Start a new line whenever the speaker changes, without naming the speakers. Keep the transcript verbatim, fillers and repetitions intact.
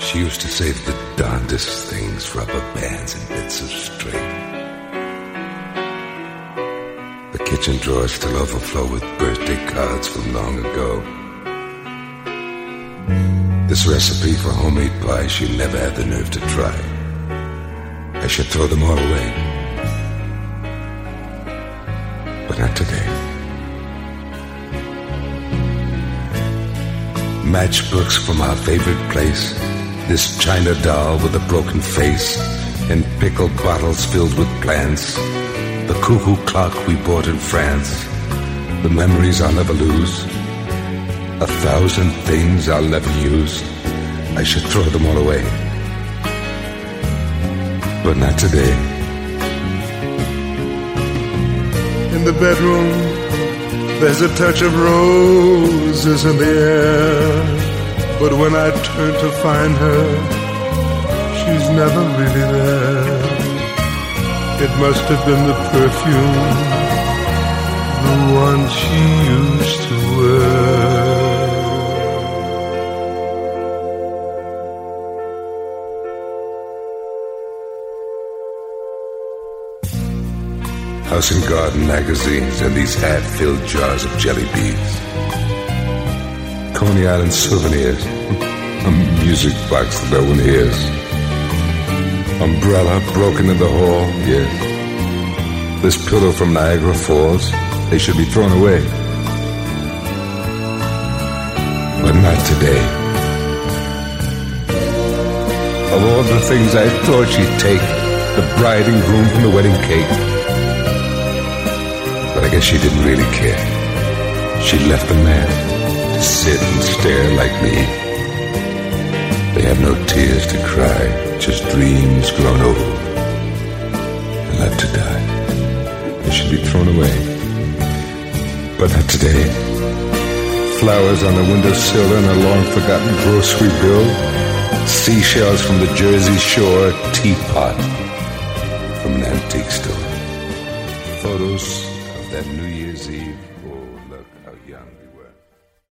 She used to save the darndest things, rubber bands and bits of string. The kitchen drawers still overflow with birthday cards from long ago. This recipe for homemade pie she never had the nerve to try. I should throw them all away, but not today. Matchbooks from our favorite place, this china doll with a broken face, and pickled bottles filled with plants, the cuckoo clock we bought in France, the memories I'll never lose, a thousand things I'll never use. I should throw them all away, but not today.
In the bedroom, there's a touch of roses in the air, but when I turn to find her, she's never really there. It must have been the perfume, the one she used to wear.
House and Garden magazines and these half-filled jars of jelly beans. Coney Island souvenirs, a music box that no one hears. Umbrella broken in the hall, yes. This pillow from Niagara Falls, they should be thrown away. But not today. Of all the things I thought she'd take, the bride and groom from the wedding cake. But I guess she didn't really care. She left the man to sit and stare like me. They have no tears to cry, just dreams grown old and left to die. They should be thrown away, but not today. Flowers on the windowsill and a long-forgotten grocery bill, seashells from the Jersey Shore, teapot from an antique store, photos that New Year's Eve